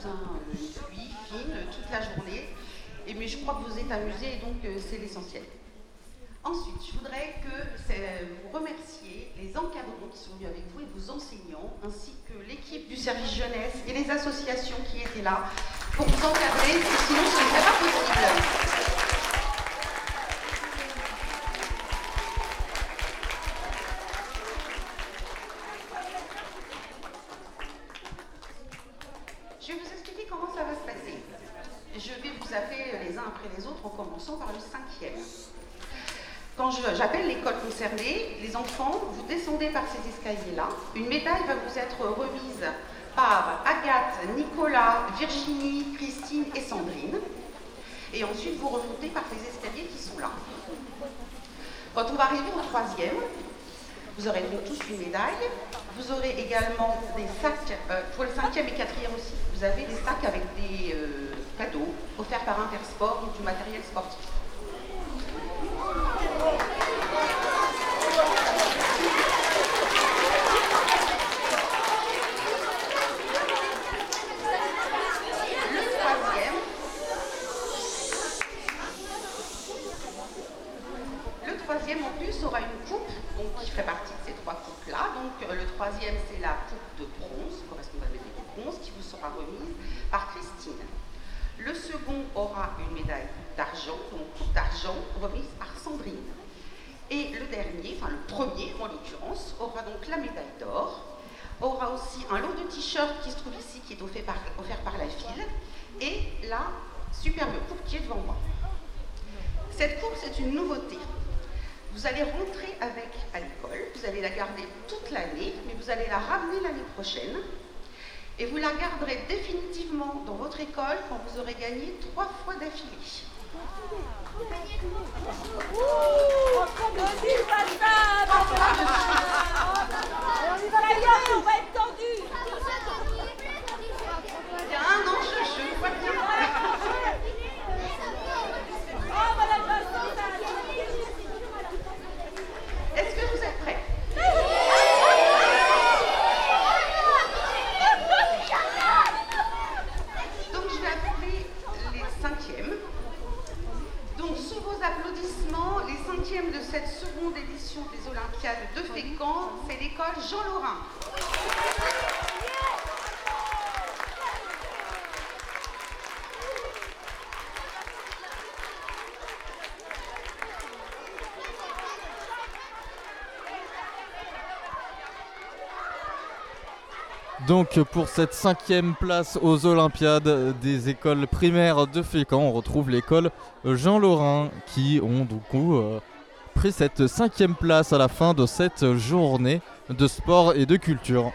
sous une pluie fine toute la journée. Mais je crois que vous êtes amusés et donc c'est l'essentiel. Ensuite, je voudrais que vous remerciez les encadrants qui sont venus avec vous et vos enseignants, ainsi que l'équipe du service jeunesse et les associations qui étaient là pour vous encadrer, parce que sinon ce ne serait pas possible. Je vais vous expliquer comment ça va se passer. Je vais vous appeler les uns après les autres en commençant par le 5e. Quand j'appelle l'école concernée, les enfants, vous descendez par ces escaliers-là. Une médaille va vous être remise par Agathe, Nicolas, Virginie, Christine et Sandrine. Et ensuite, vous remontez par les escaliers qui sont là. Quand on va arriver au 3e, vous aurez donc tous une médaille. Vous aurez également des sacs, pour le 5e et 4e aussi, vous avez des sacs avec des cadeaux offerts par Intersport ou du matériel sportif. Le troisième en plus aura une coupe donc, qui ferait partie de ces trois coupes-là. Donc le 3e c'est la coupe de bronze, correspondant à la médaille de bronze, qui vous sera remise par Christine. Le second aura une médaille d'argent, donc coupe d'argent, remise par Sandrine. Et le dernier, enfin le premier en l'occurrence, aura donc la médaille d'or, aura aussi un lot de t-shirts qui se trouve ici, qui est offert par la file, et la superbe coupe qui est devant moi. Cette coupe, c'est une nouveauté. Vous allez rentrer avec à l'école, vous allez la garder toute l'année, mais vous allez la ramener l'année prochaine. Et vous la garderez définitivement dans votre école quand vous aurez gagné 3 fois d'affilée. On va être tendu. Il y a un enjeu, je vois bien. Est-ce que vous êtes prêts? Donc je vais appeler les 5e. Donc sous vos applaudissements, les 5e de cette seconde édition des Olympiades de Fécamp, c'est l'école Jean Laurin. Donc pour cette 5e place aux Olympiades des écoles primaires de Fécamp, on retrouve l'école Jean Laurin qui ont du coup pris cette 5e place à la fin de cette journée de sport et de culture.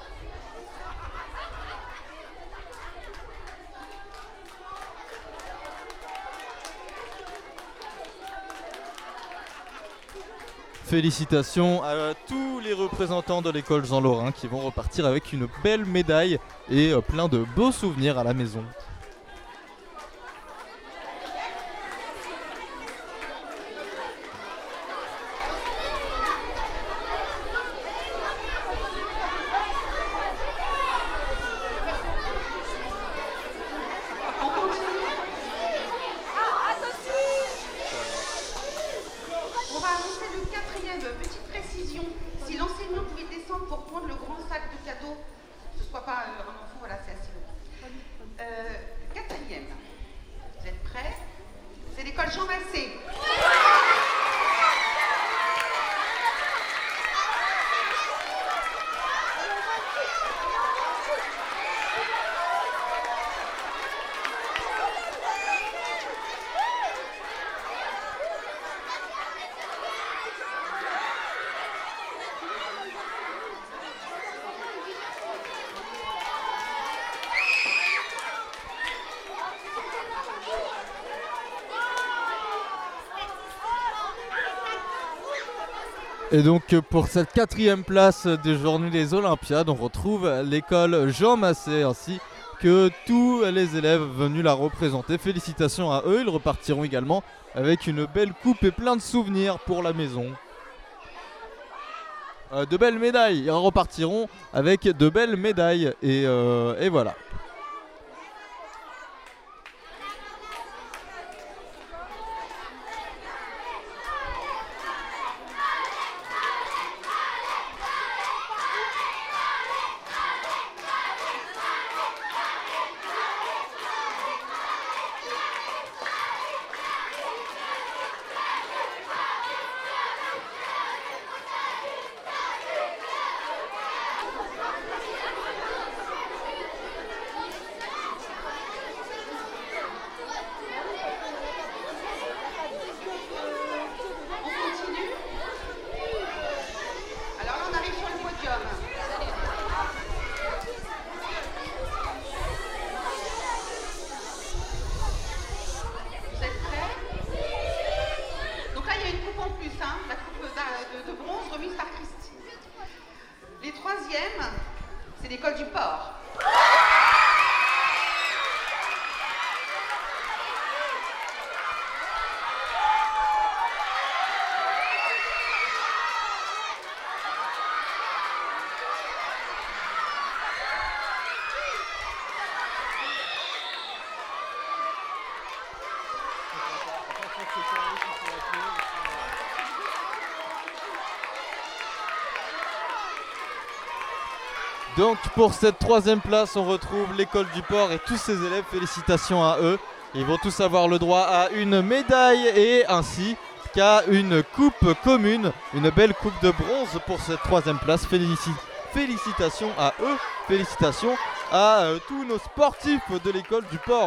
Félicitations à tous les représentants de l'école Jean Laurin qui vont repartir avec une belle médaille et plein de beaux souvenirs à la maison. Et donc pour cette 4e place des Journées des Olympiades, on retrouve l'école Jean Massé ainsi que tous les élèves venus la représenter. Félicitations à eux, ils repartiront également avec une belle coupe et plein de souvenirs pour la maison. De belles médailles, ils repartiront avec de belles médailles et voilà. l'école du port. Donc pour cette troisième place, on retrouve l'école du port et tous ses élèves. Félicitations à eux. Ils vont tous avoir le droit à une médaille et ainsi qu'à une coupe commune, une belle coupe de bronze pour cette troisième place. Félicitations à eux, félicitations à tous nos sportifs de l'école du port.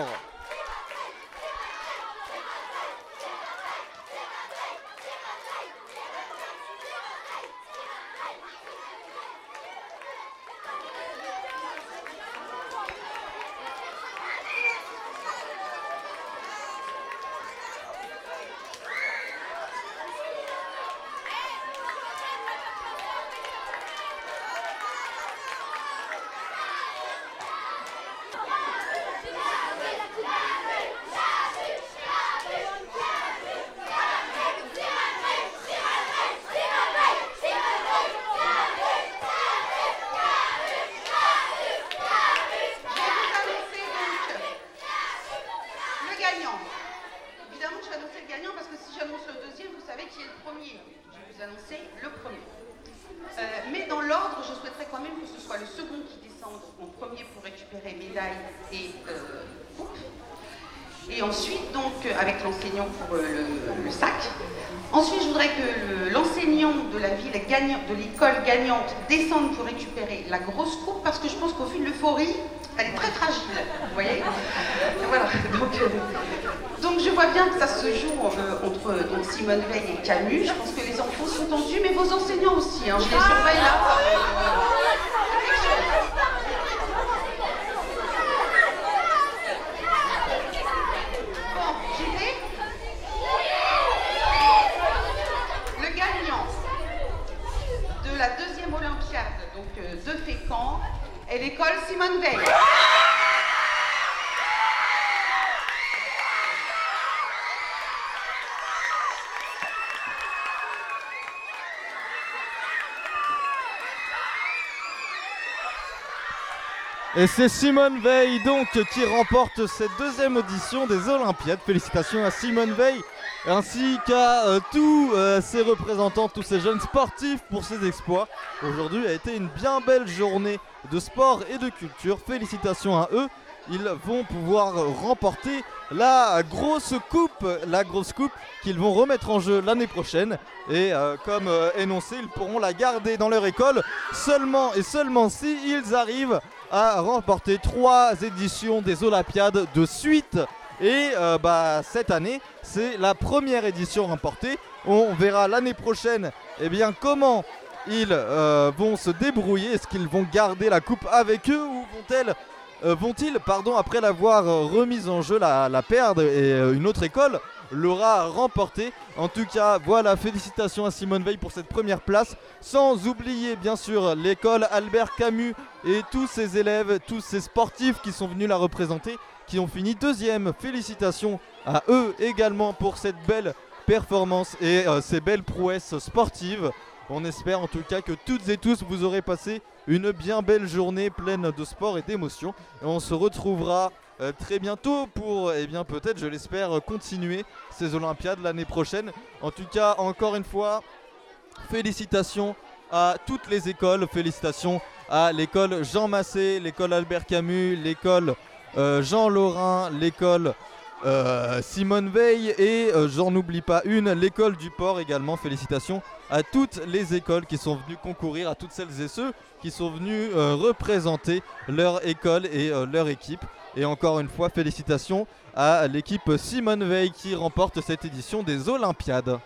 Mais dans l'ordre, je souhaiterais quand même que ce soit le second qui descende en premier pour récupérer médaille et coupe. Et ensuite, donc, avec l'enseignant pour le sac. Ensuite, je voudrais que l'enseignant de la ville de l'école gagnante descende pour récupérer la grosse coupe, parce que je pense qu'au vu de l'euphorie, elle est très fragile, vous voyez. Voilà, donc je vois bien que ça se joue entre donc Simone Veil et Camus. Je pense que les enfants sont tendus, mais vos enseignants aussi, hein, je les surveille là. Bon, j'y vais. Le gagnant de la deuxième Olympiade, donc de Fécamp, est l'école Simone Veil. Et c'est Simone Veil donc qui remporte cette deuxième audition des Olympiades. Félicitations à Simone Veil ainsi qu'à tous ses représentants, tous ces jeunes sportifs pour ces exploits. Aujourd'hui a été une bien belle journée de sport et de culture. Félicitations à eux. Ils vont pouvoir remporter la grosse coupe qu'ils vont remettre en jeu l'année prochaine. Et comme énoncé, ils pourront la garder dans leur école seulement et seulement si ils arrivent à remporter 3 éditions des Olympiades de suite. Et cette année, c'est la première édition remportée. On verra l'année prochaine comment ils vont se débrouiller. Est-ce qu'ils vont garder la coupe avec eux ou vont-ils, après l'avoir remise en jeu, la perdre et une autre école l'aura remportée. En tout cas, voilà, félicitations à Simone Veil pour cette première place. Sans oublier bien sûr l'école Albert Camus et tous ses élèves, tous ces sportifs qui sont venus la représenter, qui ont fini deuxième. Félicitations à eux également pour cette belle performance et ces belles prouesses sportives. On espère en tout cas que toutes et tous vous aurez passé une bien belle journée pleine de sport et d'émotions. Et on se retrouvera très bientôt pour, peut-être, je l'espère, continuer ces Olympiades l'année prochaine. En tout cas, encore une fois, félicitations à toutes les écoles. Félicitations à l'école Jean Massé, l'école Albert Camus, l'école Jean Lorrain, l'école Simone Veil et j'en oublie pas une, l'école du port également. Félicitations à toutes les écoles qui sont venues concourir, à toutes celles et ceux qui sont venus représenter leur école et leur équipe. Et encore une fois, félicitations à l'équipe Simone Veil qui remporte cette édition des Olympiades.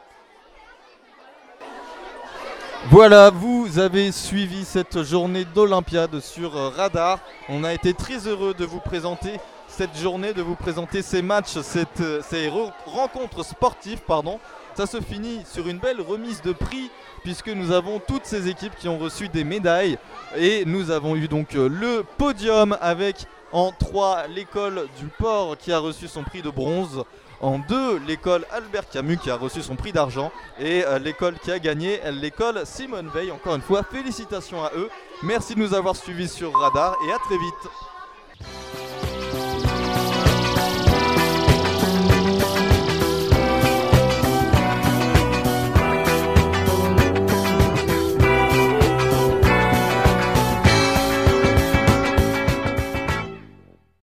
Voilà, vous avez suivi cette journée d'Olympiade sur Radar. On a été très heureux de vous présenter cette journée, de vous présenter ces matchs, ces rencontres sportives, pardon. Ça se finit sur une belle remise de prix puisque nous avons toutes ces équipes qui ont reçu des médailles et nous avons eu donc le podium avec en 3 l'école du Port qui a reçu son prix de bronze, en 2 l'école Albert Camus qui a reçu son prix d'argent et l'école qui a gagné, l'école Simone Veil. Encore une fois, félicitations à eux, merci de nous avoir suivis sur Radar et à très vite.